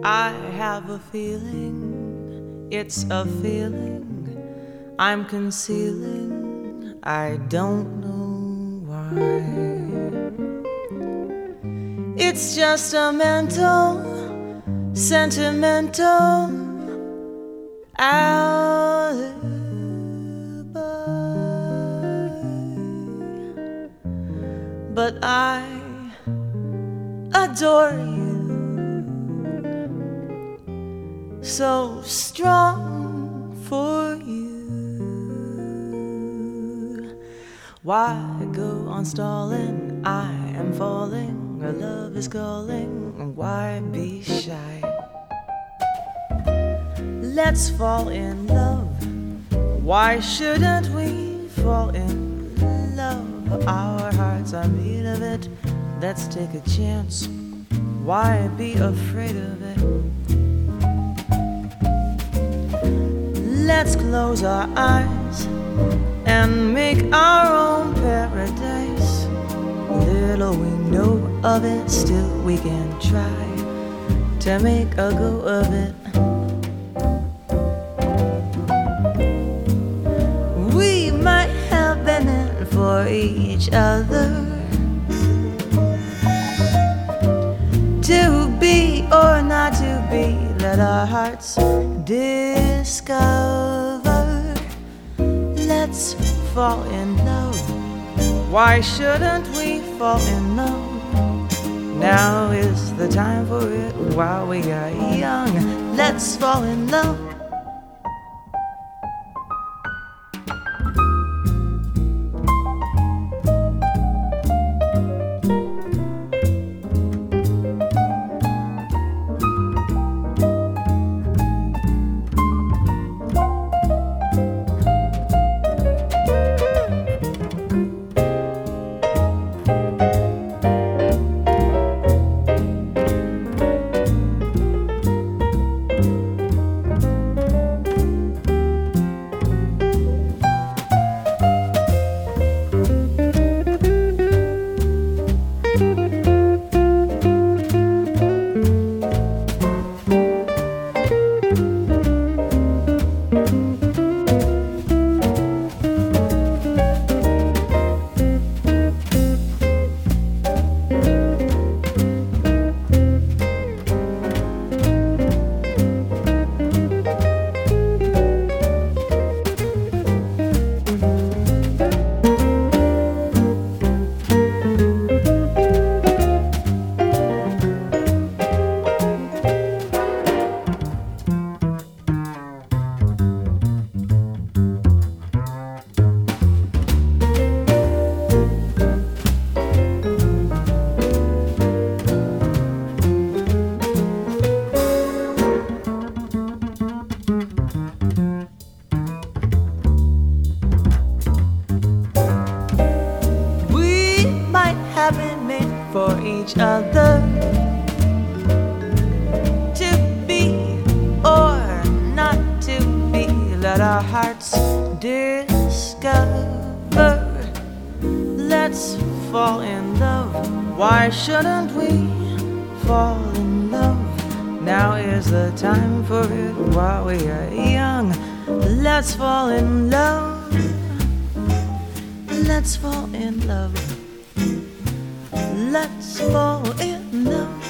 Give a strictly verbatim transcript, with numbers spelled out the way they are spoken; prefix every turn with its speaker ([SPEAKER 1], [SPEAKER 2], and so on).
[SPEAKER 1] I have a feeling, it's a feeling I'm concealing, I don't know why. It's just a mental, sentimental alibi. But I adore you, so strong for you. Why go on stalling? I am falling, our love is calling. Why be shy? Let's fall in love. Why shouldn't we fall in love? Our hearts are made of it. Let's take a chance. Why be afraid of it? Let's close our eyes and make our own paradise. Little we know of it, still we can try to make a go of it. We might have been in for each other, to be or not to be, let our hearts discover. Let's fall in love. Why shouldn't we fall in love? Now is the time for it while we are young. Let's fall in love. For each other, to be or not to be, let our hearts discover. Let's fall in love. Why shouldn't we fall in love? Now is the time for it while we are young. Let's fall in love. Let's fall in love. Let's fall in love.